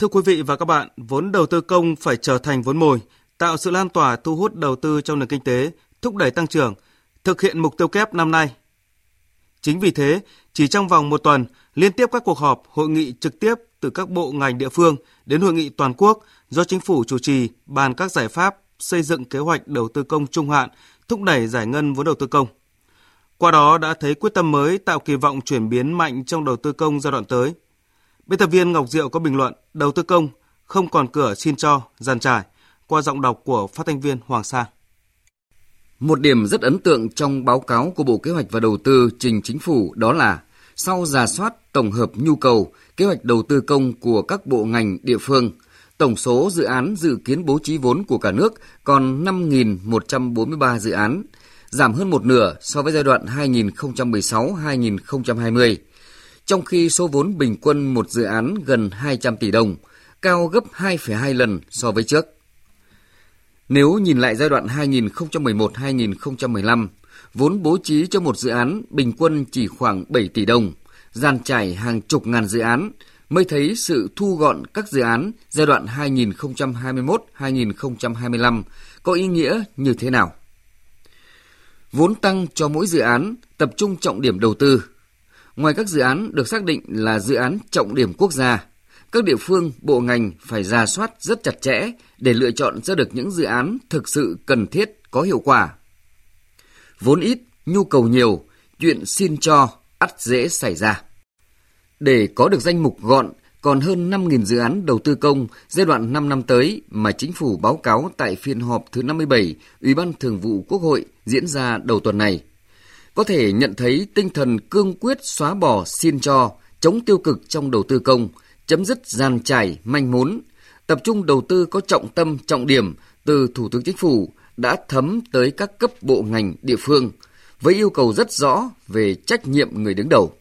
Thưa quý vị và các bạn, vốn đầu tư công phải trở thành vốn mồi, tạo sự lan tỏa thu hút đầu tư trong nền kinh tế, thúc đẩy tăng trưởng, thực hiện mục tiêu kép năm nay. Chính vì thế, chỉ trong vòng một tuần, liên tiếp các cuộc họp, hội nghị trực tiếp từ các bộ ngành địa phương đến hội nghị toàn quốc do Chính phủ chủ trì bàn các giải pháp xây dựng kế hoạch đầu tư công trung hạn, thúc đẩy giải ngân vốn đầu tư công. Qua đó đã thấy quyết tâm mới tạo kỳ vọng chuyển biến mạnh trong đầu tư công giai đoạn tới. Biên tập viên Ngọc Diệu có bình luận đầu tư công không còn cửa xin cho, dàn trải qua giọng đọc của phát thanh viên Hoàng Sa. Một điểm rất ấn tượng trong báo cáo của Bộ Kế hoạch và Đầu tư trình Chính phủ đó là sau rà soát tổng hợp nhu cầu, kế hoạch đầu tư công của các bộ ngành địa phương, tổng số dự án dự kiến bố trí vốn của cả nước còn 5.143 dự án, giảm hơn một nửa so với giai đoạn 2016-2020. Trong khi số vốn bình quân một dự án gần 200 tỷ đồng, cao gấp 2,2 lần so với trước. Nếu nhìn lại giai đoạn 2011-2015, vốn bố trí cho một dự án bình quân chỉ khoảng 7 tỷ đồng, dàn trải hàng chục ngàn dự án, mới thấy sự thu gọn các dự án giai đoạn 2021-2025 có ý nghĩa như thế nào. Vốn tăng cho mỗi dự án tập trung trọng điểm đầu tư. Ngoài các dự án được xác định là dự án trọng điểm quốc gia, các địa phương, bộ ngành phải rà soát rất chặt chẽ để lựa chọn ra được những dự án thực sự cần thiết, có hiệu quả. Vốn ít, nhu cầu nhiều, chuyện xin cho ắt dễ xảy ra. Để có được danh mục gọn, còn hơn 5.000 dự án đầu tư công giai đoạn 5 năm tới mà Chính phủ báo cáo tại phiên họp thứ 57 Ủy ban Thường vụ Quốc hội diễn ra đầu tuần này. Có thể nhận thấy tinh thần cương quyết xóa bỏ xin cho, chống tiêu cực trong đầu tư công, chấm dứt dàn trải, manh mún, tập trung đầu tư có trọng tâm, trọng điểm từ Thủ tướng Chính phủ đã thấm tới các cấp bộ ngành địa phương, với yêu cầu rất rõ về trách nhiệm người đứng đầu.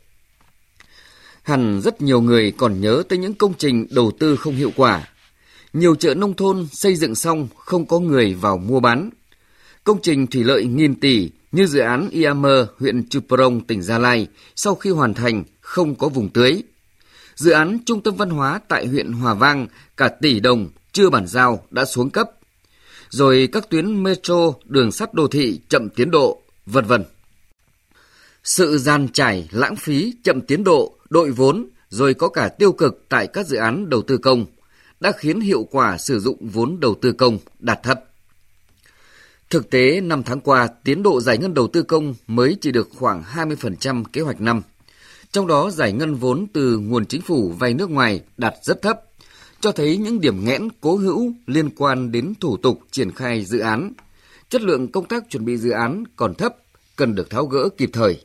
Hẳn rất nhiều người còn nhớ tới những công trình đầu tư không hiệu quả. Nhiều chợ nông thôn xây dựng xong không có người vào mua bán. Công trình thủy lợi nghìn tỷ như dự án Iammer, huyện Chư Prong, tỉnh Gia Lai, sau khi hoàn thành không có vùng tưới. Dự án trung tâm văn hóa tại huyện Hòa Vang cả tỷ đồng chưa bàn giao đã xuống cấp. Rồi các tuyến metro, đường sắt đô thị chậm tiến độ, vân vân. Sự dàn trải, lãng phí, chậm tiến độ, đội vốn, rồi có cả tiêu cực tại các dự án đầu tư công đã khiến hiệu quả sử dụng vốn đầu tư công đạt thấp. Thực tế, 5 tháng qua, tiến độ giải ngân đầu tư công mới chỉ được khoảng 20% kế hoạch năm. Trong đó, giải ngân vốn từ nguồn chính phủ vay nước ngoài đạt rất thấp, cho thấy những điểm nghẽn cố hữu liên quan đến thủ tục triển khai dự án. Chất lượng công tác chuẩn bị dự án còn thấp, cần được tháo gỡ kịp thời.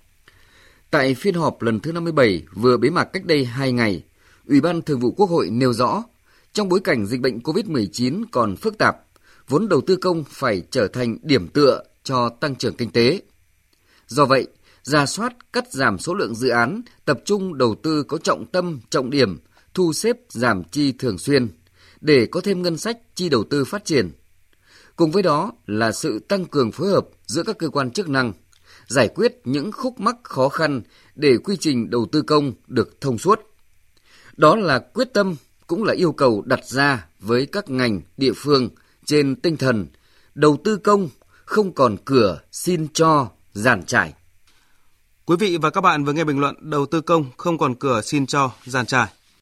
Tại phiên họp lần thứ 57 vừa bế mạc cách đây 2 ngày, Ủy ban Thường vụ Quốc hội nêu rõ, trong bối cảnh dịch bệnh COVID-19 còn phức tạp, vốn đầu tư công phải trở thành điểm tựa cho tăng trưởng kinh tế. Do vậy, rà soát, cắt giảm số lượng dự án, tập trung đầu tư có trọng tâm, trọng điểm, thu xếp giảm chi thường xuyên, để có thêm ngân sách chi đầu tư phát triển. Cùng với đó là sự tăng cường phối hợp giữa các cơ quan chức năng, giải quyết những khúc mắc khó khăn để quy trình đầu tư công được thông suốt. Đó là quyết tâm, cũng là yêu cầu đặt ra với các ngành, địa phương trên tinh thần đầu tư công không còn cửa xin cho, dàn trải. Quý vị và các bạn vừa nghe bình luận đầu tư công không còn cửa xin cho, dàn trải